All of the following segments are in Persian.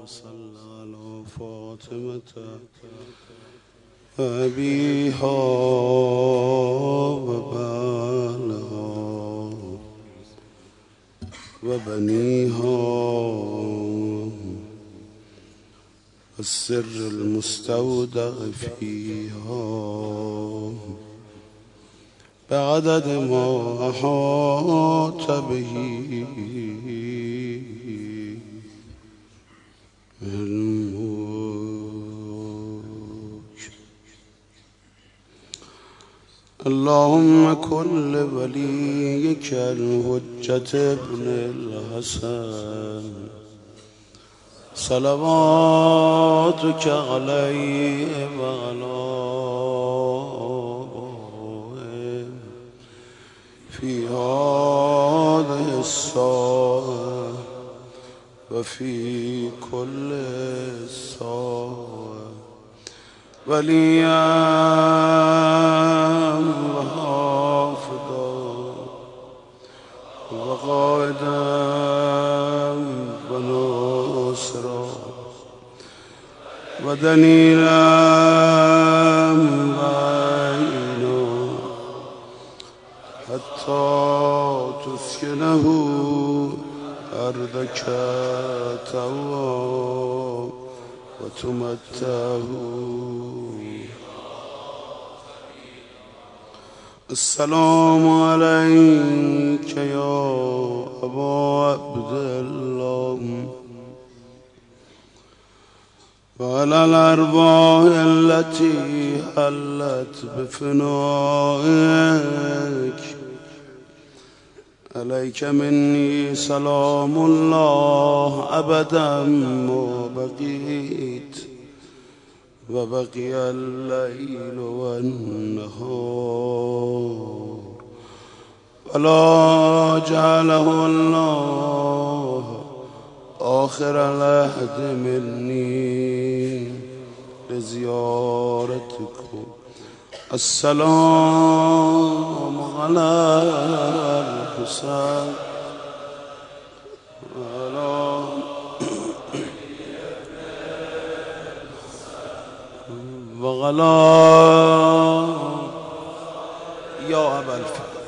صل على فاطمة وأبيها وبعلها وبنيها والسر المستودع فيها بعدد ما أحاط به علمك. اللهم كن لوليك الحجة ابن الحسن صلواتك عليه وعلى في هذه الساعة وفي كل ساعة وليا وحافظا وقائدا وناصرا ودليلا وعينا حتى تسكنه أرضك طوعا وتمتعه. السلام عليك يا أبا عبد الله وعلى الأرواح التي حلت بفنائك. عليك مني سلام الله أبدا ما بقيت وبقي الليل والنهار ولا جعله الله آخر العهد مني لزيارتكم. السلام على الحسين وعلى يا أبا الفضل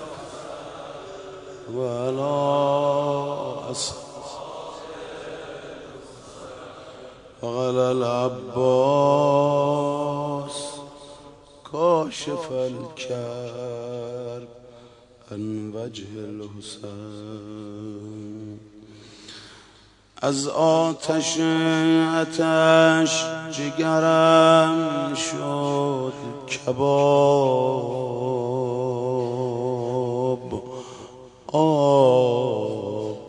وعلى وعلى العباس كاشف الكرب عن وجه الحسين. از آتش جگرم شد کباب آب.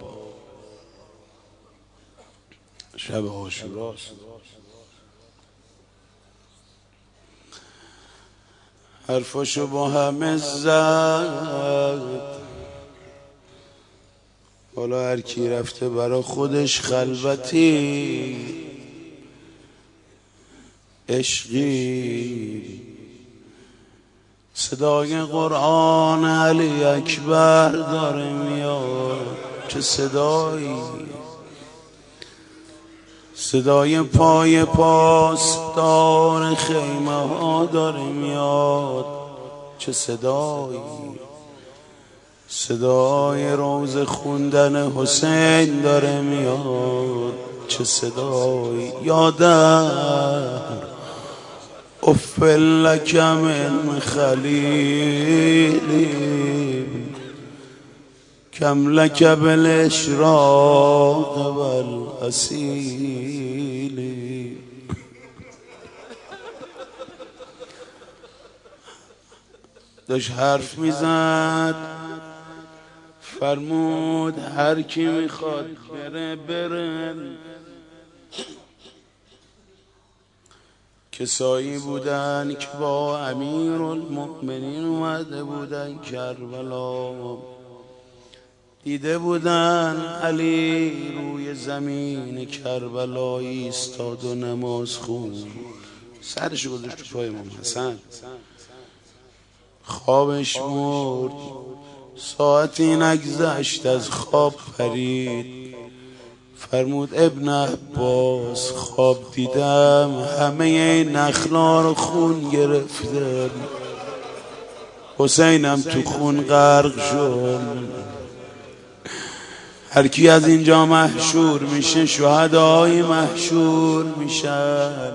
شب عاشوراست. حرفشو با همه زد. حالا هر کی رفته برا خودش خلوتی عشقی. صدای قرآن علی اکبر داره میاد. چه صدایی! صدای پای پاسدار خیمه ها داره میاد. چه صدایی! صدای روز خوندن حسین داره میاد. چه صدایی! یادم اف لک من خلیلی کم لک بالاشراق والاصیل. داشت حرف میزد فرمود هر کی میخواد بره بره. کسایی بودن که با امیرالمؤمنین اومده بودن کربلا. دیده بودن علی روی زمین کربلا ایستاد و نماز خوند. سرش گذاشت تو پای امام حسن. خوابش مرد. ساعتی نگذشت از خواب پرید. فرمود ابن عباس خواب دیدم همه نخلا رو خون گرفته، حسینم تو خون غرق شد. هر کی از اینجا محشور میشه شهدای محشور میشن.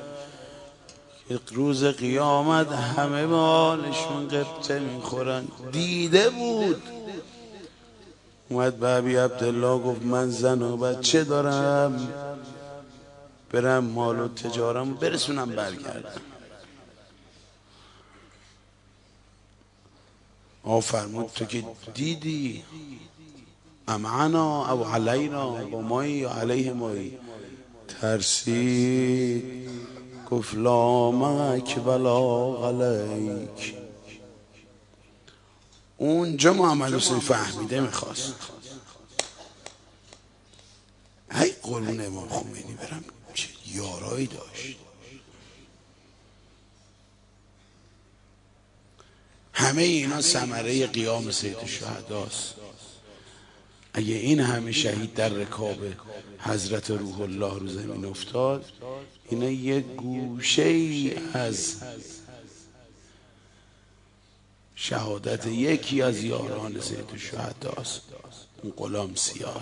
روز قیامت همه بالشون قبطه میخورن. دیده بود. اومد به ابی عبدالله گفت من زن و بچه دارم، برم مال و تجارم برسونم برگردم. فرمود تو که دیدی امعنا او علینا، با مایی یا علیه مایی؟ ترسید گفت لا معک ولا علیک. اونجا محمد حسین فهمیده میخواست ای قرون امام خمینی برم چه یارایی داشت. همه اینا ثمره قیام سید الشهداست. اگه این همه شهید در رکاب حضرت روح الله رو زمین افتاد، اینا یک گوشه ای از شهادت یکی از یاران سید الشهداست، اون غلام سیاه.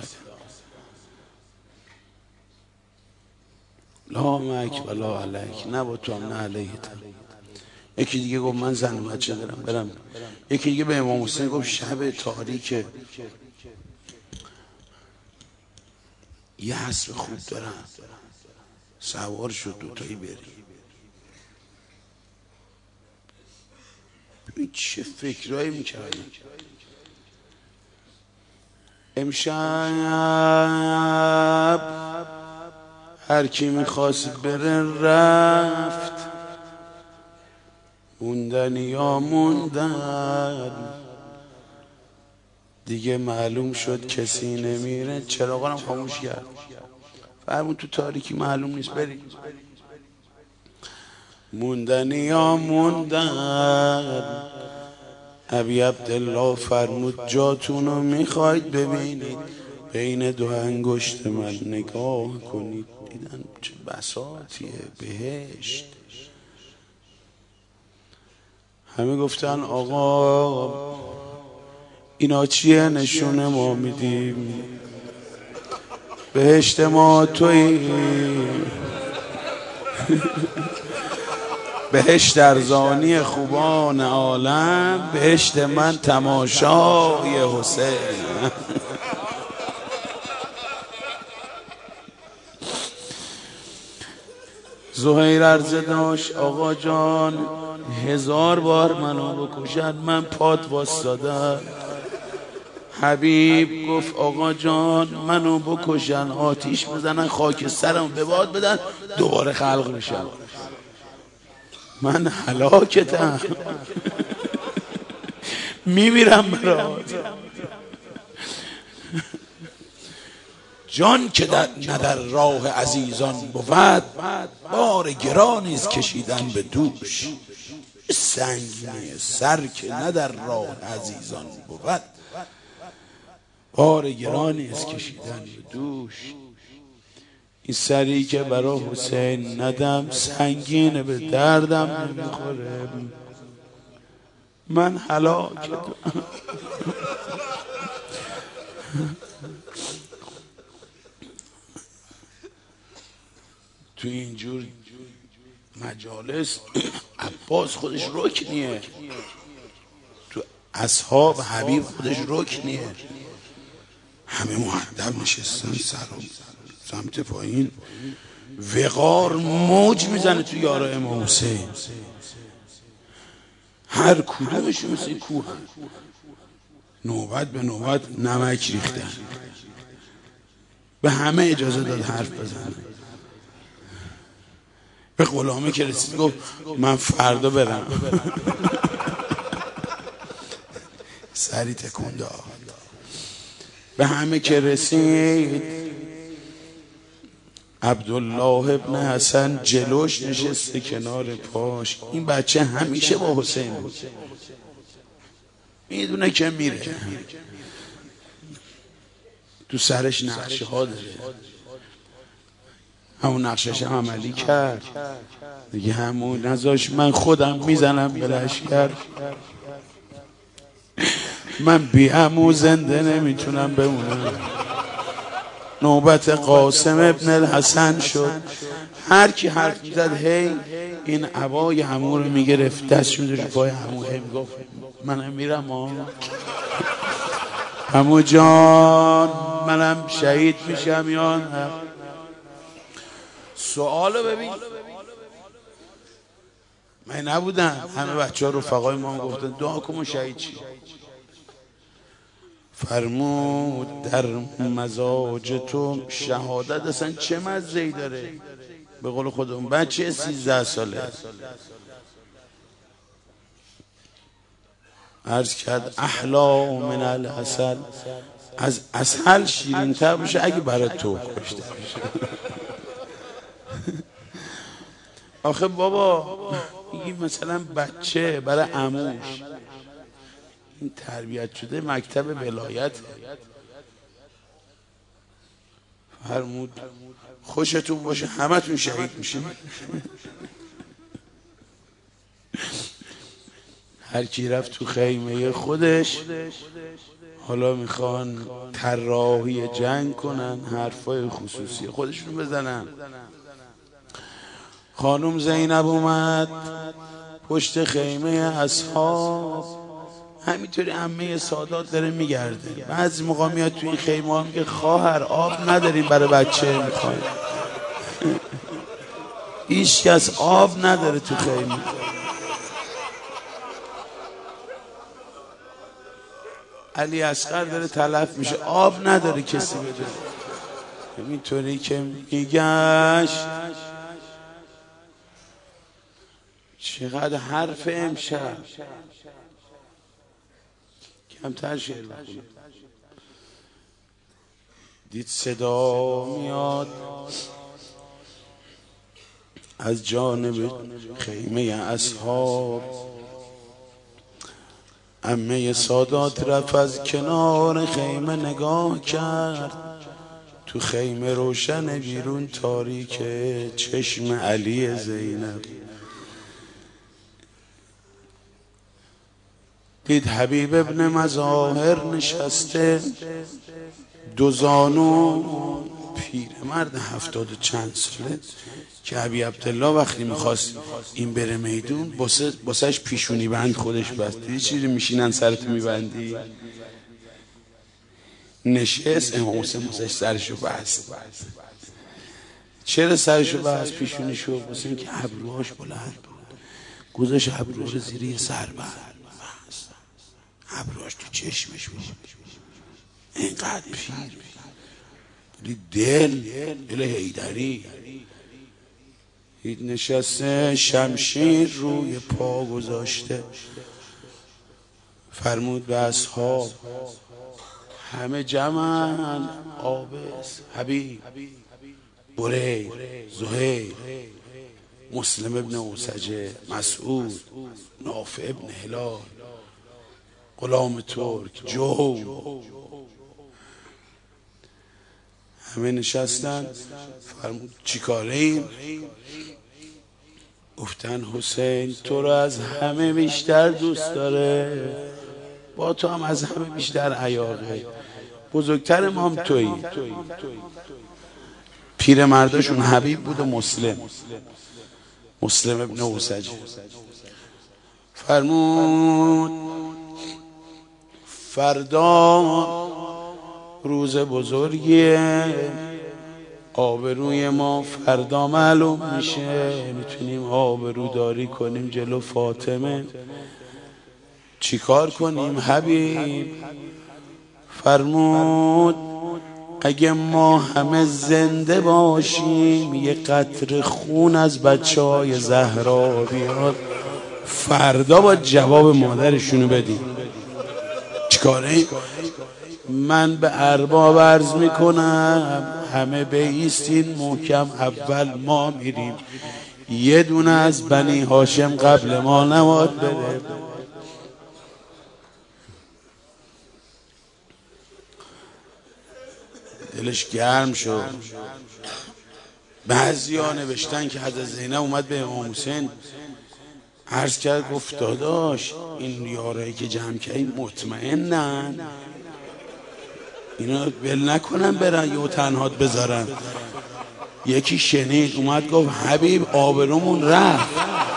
لا معک ولا علیک، نه با تو هم نه علیه‌ت. یکی دیگه گفت من زن و بچه دارم برم. یکی دیگه به امام حسین گفت شب تاریک یه اسب خوب دارم، سوار شد دوتایی بریم. ببین چه فکرایی میکردن. امشب هر کی میخواست بره رفت، موندن یا موندن. دیگه معلوم شد کسی نمیره. چراغا هم خاموش کرد. فرمود تو تاریکی معلوم نیست بریم. موندن یا موندن. ابی عبدالله فرمود جاتونو میخواید ببینید، بین دو انگشت من نگاه کنید. دیدن چه بساطیه، بهشت. همه گفتن آقا اینا چیه؟ نشونه ما میدیم، بهشت ما تویی. بهشت ارزانی خوبان عالم، بهشت من تماشای حسین. زهیر عرضه داشت آقا جان 1000 بار منو بکشن من پات واسدادم. حبیب گفت آقا جان منو بکشن آتیش بزنن خاک سرم به باد بدن دوباره خلق میشم. من هلاکتم، میمیرم برات. جان که نه در راه عزیزان بود، بار گرانیست کشیدن به دوش. سنگینه سر که نه در راه عزیزان بود، بار گرانیست کشیدن به دوش. این سری که برای حسین ندم سنگینه به دردم نمیخوره. من هلاکتم. تو اینجور مجالس عباس خودش رکنیه، تو اصحاب حبیب خودش رکنیه. همه مؤدب نشستن، سر و سمت پایین، وقار موج میزنه تو یارا امام حسین. هر کدومشون مثل کوه، نوبت به نوبت نمک ریختن. به همه اجازه داد حرف بزنه. به غلامه که رسید گفت من فردا برم. سری تکون داد. به همه که رسید عبدالله ابن حسن جلوش نشسته کنار پاش. این بچه همیشه با حسین بود، میدونه که میره. تو سرش نقشه ها داره، همون نقشش هم عملی کرد دیگه. همون نذاش من خودم میزنم به لشکر، من بی عمو زنده نمیتونم بمونم. نوبت قاسم ابن الحسن شد، هر کی حرف میزد هی این عبای عمو رو میگرفت دستش میذاشت رو پای عمو، هی میگفت منم میرم عمو جان منم شهید میشم یا نه. سوالو ببین، من نبودن همه بچه ها رفقای ما گفتن دعا کن شهید چی. فرمود در مزاج تو شهادت اصلا چه مزه‌ای داره. به قول خودمون بچه 13 ساله عرض کرد احلا من العسل، از عسل شیرین تر باشه اگه برای تو کشته باشه. آخه بابا این مثلا بچه برای عموش این تربیت شده مکتب ولایت. فرمود خوشتون باشه همتون شهید میشین. هر کی رفت تو خیمه خودش، حالا میخوان طراحی جنگ کنن، حرفای خصوصی خودشون بزنن. خانم زینب اومد پشت خیمه اصحاب، همینطوری عمه سادات داره میگرده. بعضی موقع میاد تو این خیمه ها میگه خواهر آب نداریم برای بچه میخوایم. هیچ کس آب نداره تو خیمه. علی اصغر داره تلف میشه آب نداره کسی بده. همینطوری که میگشت چقدر حرف امشب کمتر شعر بخونم. دید صدا میاد از جانب خیمه اصحاب، عمه سادات رفت از کنار خیمه نگاه کرد، تو خیمه روشن بیرون تاریکه، چشم علی زینب. دید حبیب ابن مظاهر نشسته دو زانو، پیرمرد 70 و چند ساله که ابی عبدالله وقتی میخواست این بره میدون باسش پیشونی بند خودش بست. دیدی چیزی میشینن سرتو میبندی؟ نشست امام حسین باسش سرشو بست. چرا سرشو بست پیشونیشو؟ باسه اینکه ابروهاش بلند بود، گذاشت ابروهاش زیر یه سربند، ابروهاش تو چشمش بود، اینقدر پیر دل حیدری. نشسته شمشیر روی پا گذاشته. فرمود به اصحاب همه جمعن، آبس، حبیب، بریر، زهیر، مسلم ابن اوسجه، مسعود، نافع ابن هلال، غلام ترک، جو، همه نشستن. فرمود چی کاره این؟ گفتن حسین تو رو از همه بیشتر دوست داره، با تو هم از همه بیشتر عیاقه، بزرگتر ما هم تویی. پیر مرداشون حبیب بود و مسلم ابن اوسجه. فرمود فردا روز بزرگیه، آبروی ما فردا معلوم میشه، میتونیم آبروداری کنیم جلو فاطمه. چیکار کنیم حبیب؟ فرمود اگه ما همه زنده باشیم یه قطره خون از بچه‌های زهرا بیاد، فردا با جواب مادرشونو بدیم. چیکاره؟ من به ارباب عرض میکنم همه بایستین محکم، اول ما میریم، یه دونه از بنی هاشم قبل ما نباید بده. دلش گرم شد. بعضیا نوشتن که حضرت زینب اومد به امام حسین عرض کرد، گفت داداش این یارایی که جمع کردی مطمئنن اینا ول نکنن برن یه تنهات بذارن. یکی شنید اومد گفت حبیب آبرومون رفت.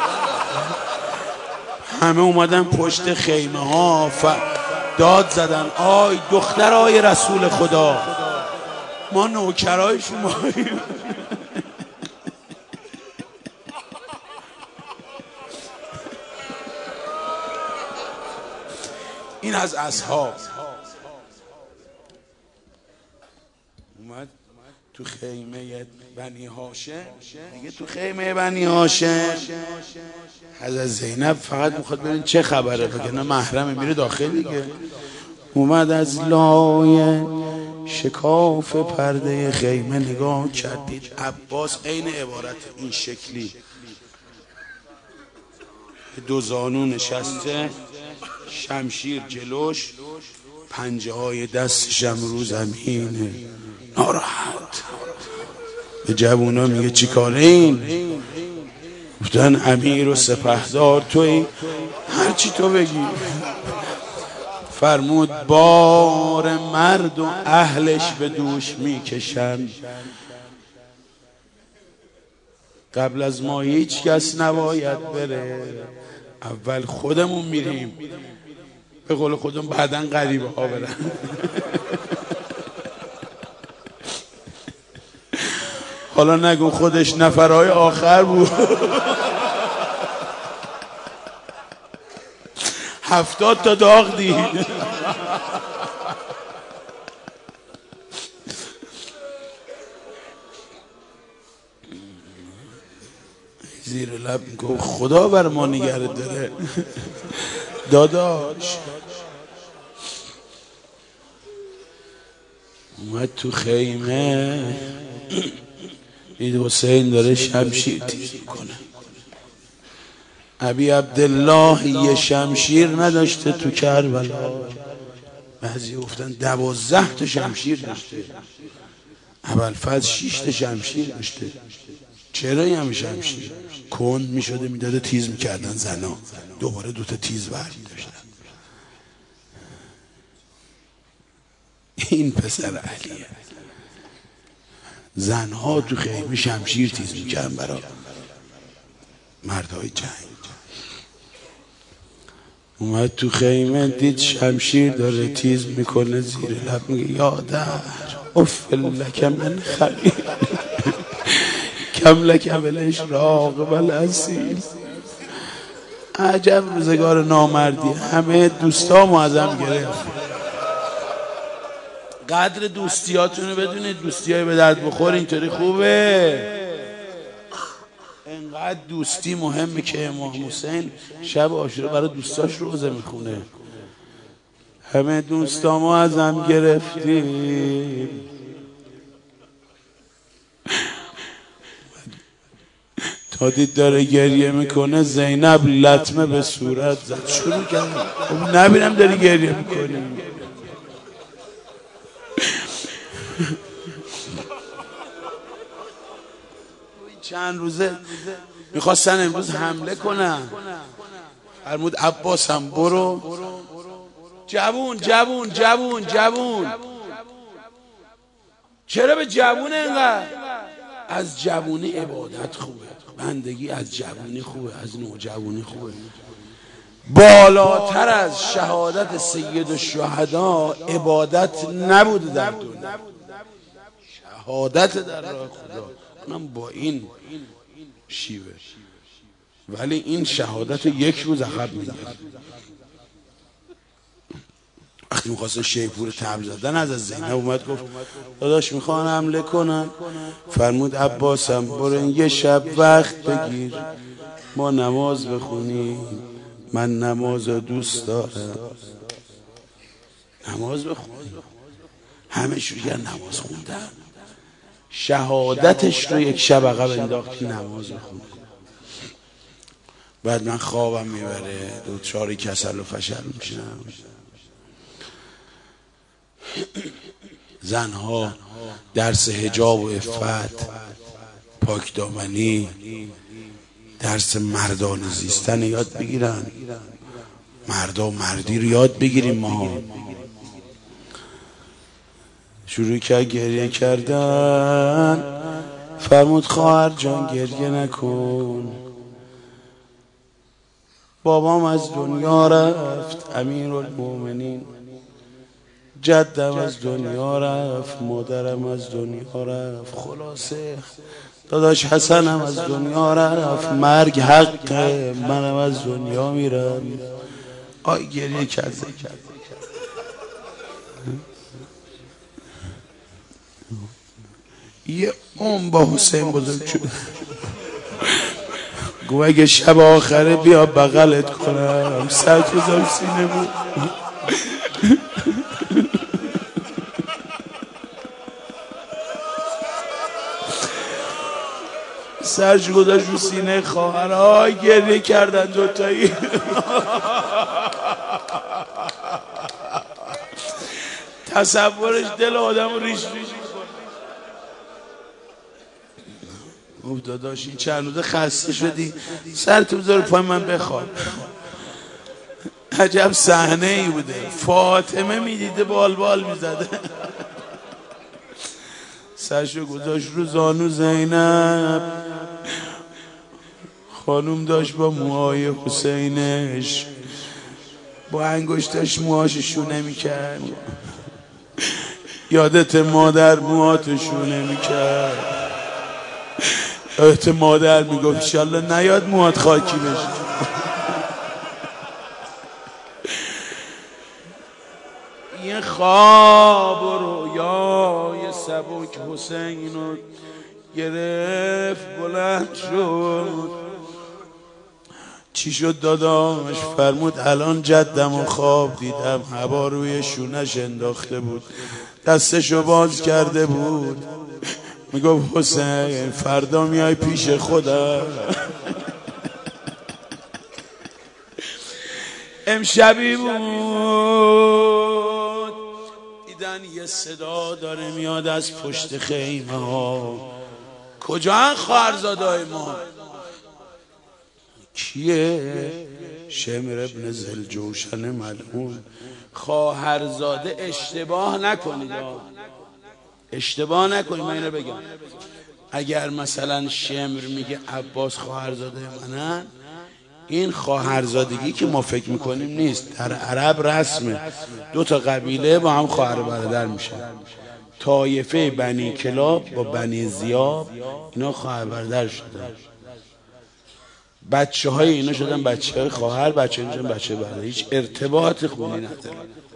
همه اومدن پشت خیمه ها داد زدن آی دختر آی رسول خدا، ما نوکرای شماییم. این از اصحاب اومد تو خیمه بنی هاشم. دیگه تو خیمه بنی هاشم حضرت زینب فقط میخواد ببین چه خبره، وگرنه محرم میره داخل دیگه. اومد از لای شکاف پرده خیمه نگاه کردید عباس عین عبارت این شکلی دو زانو نشسته، شمشیر جلوش، پنجه های دستشم رو زمینه، ناراحت. به جوونا میگه چی کاره این؟ گفتن امیر و سپهدار توی، هرچی تو بگی. فرمود بار مرد و اهلش به دوش میکشن، قبل از ما هیچ کس نباید بره، اول خودمون میریم، به قول خودم بعدن غریبه ها برن. حالا نگو خودش نفرهای آخر بود. 70 تا داغ دید. زیر لب گفت خدا بر ما نگرد داره. داداش اومد تو خیمه دید حسین داره شمشیر تیز میکنه. ابی عبدالله یه شمشیر نداشته تو کربلا، بعضی گفتن 12 تا شمشیر داشته، ابوالفضل 6 تا شمشیر داشته. چرا این همه شمشیر؟ کند میشده میداده تیز میکردن زنا، دوباره 2 تا تیز برمی داشتن. این پسر علیه. زنها تو خیمه شمشیر تیز میکردن برای مردهای جنگ. اومد تو خیمه دید شمشیر داره تیز میکنه، زیر لب میگه یادر اف لک من خلیل کم لک بالاشراق والاسیل. عجب روزگار نامردی، همه دوستامو ازم گرفت. قدر دوستیاتونو بدونید، دوستیای به درد بخور اینطوری خوبه. انقدر دوستی مهمه که امام حسین شب عاشورا برای دوستاش روزه میخونه. همه دوستامو ازم گرفتیم. تا دید داره گریه میکنه، زینب لطمه به صورت زد، شروع کرد نبینم داری گریه میکنی. چند روزه میخواستن امروز حمله کنن، فرمود عباسم برو. جوون جوون جوون جوون، چرا به جوون اینقدر؟ از جوونی عبادت خوبه، بندگی از جوونی خوبه، از نوجوانی خوبه. بالاتر از شهادت سید الشهدا عبادت نبوده در دنیا. شهادت در راه خدا اونم با این شیوه، ولی این شهادت یک روز عقب میگیره. وقتی میخواستن شیپور تبل زدن از زینب اومد گفت داداش میخوان حمله کنن. فرمود عباسم برو یه شب وقت بگیر ما نماز بخونیم، من نماز رو دوست دارم. نماز بخونیم. همه شروع کردن نماز خوندن. شهادتش رو یک شب عقب انداخت که نماز بخونه. بعد من خوابم میبره، دوچار کسل و فشل میشم. زنها درس حجاب و عفت، پاک دامنی، درس مردانه زیستن یاد بگیرن. مردا و مردی رو یاد بگیریم. ما شروع کرد گریه کردن. فرمود خواهر جان گریه نکن، بابام از دنیا رفت، امیرالمومنین. جدم از دنیا رفت، مادرم از دنیا رفت. خلاصه داداش حسنم از دنیا رفت، مرگ حقه، منم از دنیا میرم. آی گریه کرده. یه با حسین بزرگ شد. گو اگه شب آخره بیا بغلت کنم، سر بزرگ سینه بود. سرش گذاشت رو سینه خواهرها، گریه کردن دوتایی. تصورش دل آدم رو ریش ریش میکنه. داداش این چند روزه خسته شدی، سرتو بذار پای من بخواب. عجب صحنه ای بوده. فاطمه میدیده بال میزده. سرشو گذاشت رو زانو زینب. خانوم داشت با موهای حسینش با انگشتش موهاش شونه میکرد. یادت مادر موهاتو شونه میکرد. یادت مادر میگفت انشالله نیاد موهات خاکی بشه. این خواب و رویای سبک حسین رو گرفت، بلند شد. چی شد داداش؟ فرمود الان جدم و خواب دیدم، هوا روی شونش انداخته بود، دستشو باز کرده بود. میگفت حسین فردا میای پیش خودم. امشبی بود دیدن یه صدا داره میاد از پشت خیمه ها. کجا هن خواهرزادای ما؟ کیه؟ شمر ابن ذوالجوشن ملعون. خواهرزاده اشتباه نکنید، اشتباه نکنید. من اینو بگم، اگر مثلا شمر میگه عباس خواهرزاده منن، این خواهرزادگی که ما فکر میکنیم نیست. در عرب رسمه، دو تا قبیله با هم خواهر برادر میشن. طایفه بنی کلاب با بنی زیاب، اینا خواهر برادر شدن. بچه های اینا شدن بچه های خواهر، بچه های شدن بچه برادر. هیچ ارتباط خونی نداره.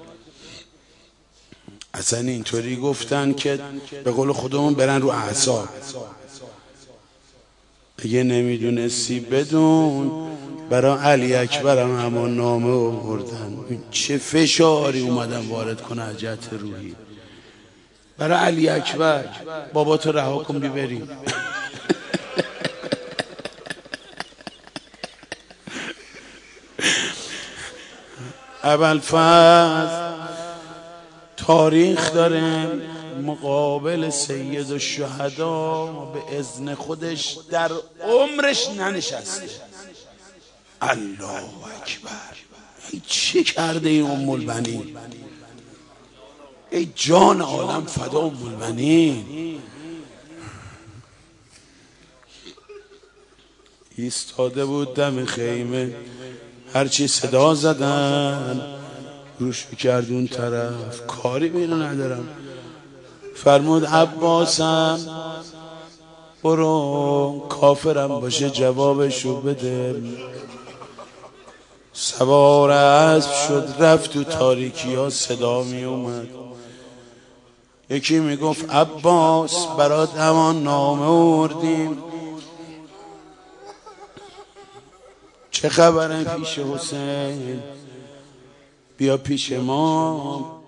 اصلا اینطوری گفتن که به قول خودمون برن رو اعصاب. اگه نمیدونستی بدون، برای علی اکبرم همان نامه آوردن. چه فشاری اومدن وارد کنه از جهت روحی. برای علی اکبر بابا تو رها کن بریم. ابوالفضل تاریخ داره مقابل سید الشهدا به اذن خودش در عمرش ننشسته. الله اکبر. ای چه کرده این ام البنین؟ ای جان عالم فدا ام البنین. ایستاده بود دم خیمه، هرچی صدا زدن روش کرد اون طرف. کاری به اینو ندارم. فرمود عباسم برو، کافرم باشه جوابشو بده. سوار اسب شد رفت تو تاریکی ها. صدا می اومد، یکی می گفت عباس برات همان نامه آوردیم، چه خبره پیش حسین؟ بیا پیش ما.